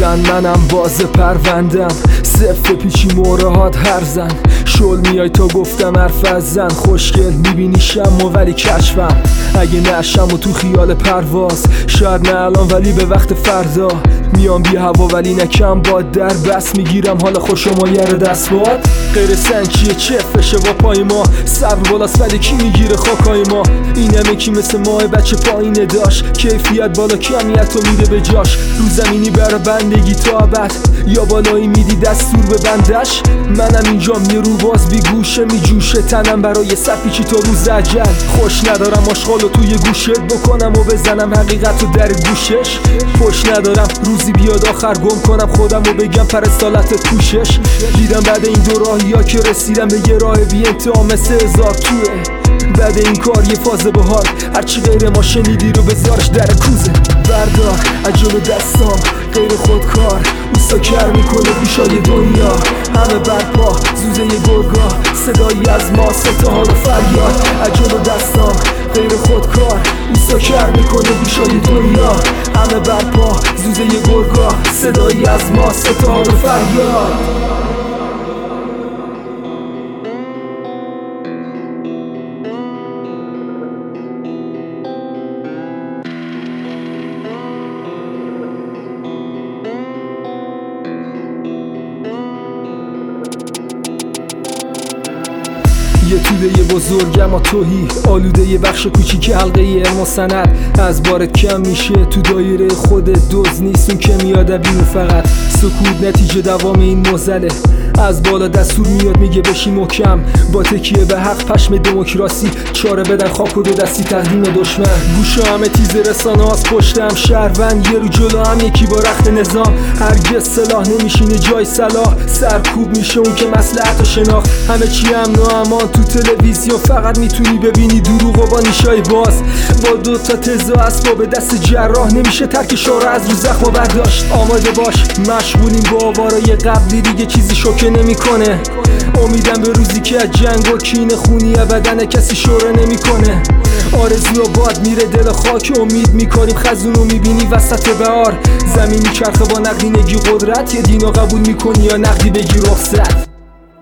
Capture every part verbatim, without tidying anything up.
بزن منم باز پروندم، صفر پیچی مورهات هر زن، شل میای تا گفتم حرف از زن، خوشگل میبینی شم و ولی کشفم، اگه نشم و تو خیال پرواز، شاید نه الان ولی به وقت فردا، میام بی هوا ولی نکم باد، در بس میگیرم حالا خوش و مایر دست باد، غیر سنگیه چفشه با پای ما، صبر بالاست ولی کی میگیره خاکای ما، این همه کی مثل ماه بچه پایینه داشت، کیفیت بالا کمیت و میره به جاش، رو زمینی برا بندگی تا ابد، یا بالایی میدی دستور به بندش، منم اینجام یه رو باز بی گوشه میجوشه تنم برای سپیچی تا روز اجل، خوش ندارم آشغالو توی گوشت بکنم و بزنم حقیقتو در گوشش، خوش ندارم روزی بیاد آخر گم کنم خودم و بگم پرستالت توشش، دیدم بعد این دو راهی ها که رسیدم به یه راه بی انتها مثل هزار توه، بعد این کار یه فاز بهار، هرچی غیر ما شنیدی رو بذارش در کوزه، بردار عجل دستام غیر خودکار، اوستا کر میکنه گوشای دنیا، همه برپا زوزه گرگا، صدایی از ما سته ها و فریاد، عجل دستام غیر خودکار، اوستا کر میکنه گوشای دنیا، همه برپا زوزه گرگا، صدایی از ما سته ها و فریاد. یه توده یه بزرگم و توهی، آلوده یه بخش کوچیک حلقه یه علم و سند، از بارت کم میشه تو دایره خودت، دوز نیست اون که میاد بیرون، فقط سکوت نتیجه دوام این موزله، از بالا دستور میاد میگه بشی محکم، با تکیه به حق پشم دموکراسی، چاره بدن خاک و دو دستی تقدیم دشمن، گوشا همه تیز رسانه هاست پشتم، شهروند یه رو جلو هم یکی با رخت نظام، هرگز سلاح نمیشینه جای سلاح، سرکوب میشه اون که مصلحت و شناخت، همه چی امن و امان تو تلویزیون، فقط میتونی ببینی دروغ و با نیشای باز، با دو تا تزا اسباب دست جراح، نمیشه ترک شاره از رو زخم برداشت، آماده باش مشغولیم با آوارای قبلی، دیگه چیزی شوکه نمیکنه، امیدم به روزی که از جنگ و کینه خونی بدن کسی شوره نمیکنه، آرزو باد میره دل خاک، امید میکنیم خزونو میبینی وسط بهار، زمین میچرخه با نقدینگی قدرت، یه دینو قبول میکنی یا نقدی بگی رخصت،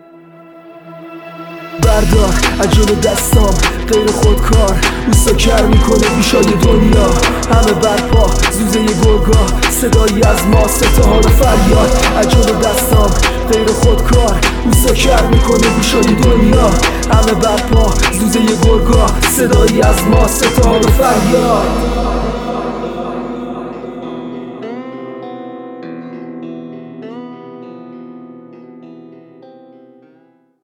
بردار عجل دستام غیر خودکار، اوستا کر میکنه گوشای دنیا، همه برپا زوزه گرگا، صدایی از ما سته ها و فریاد، عجل دستام غیر خودکار، اوستا کر میکنه گوشای دنیا، همه برپا زوزه گرگا، صدایی از ما سته ها و فریاد.